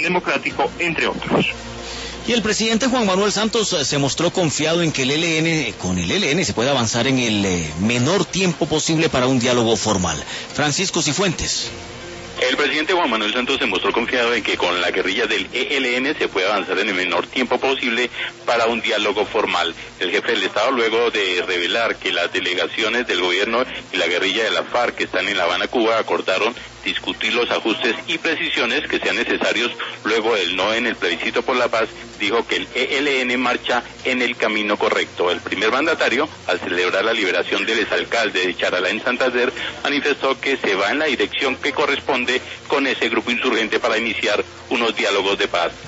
Acción Democrático, entre otros. Y el presidente Juan Manuel Santos se mostró confiado en que con el ELN se puede avanzar en el menor tiempo posible para un diálogo formal. Francisco Cifuentes. El presidente Juan Manuel Santos se mostró confiado en que con la guerrilla del ELN se puede avanzar en el menor tiempo posible para un diálogo formal. El jefe del Estado, luego de revelar que las delegaciones del gobierno y la guerrilla de la FARC que están en La Habana, Cuba, acordaron discutir los ajustes y precisiones que sean necesarios luego del no en el plebiscito por la paz, dijo que el ELN marcha en el camino correcto. El primer mandatario, al celebrar la liberación del exalcalde de Charalá en Santander, manifestó que se va en la dirección que corresponde con ese grupo insurgente para iniciar unos diálogos de paz.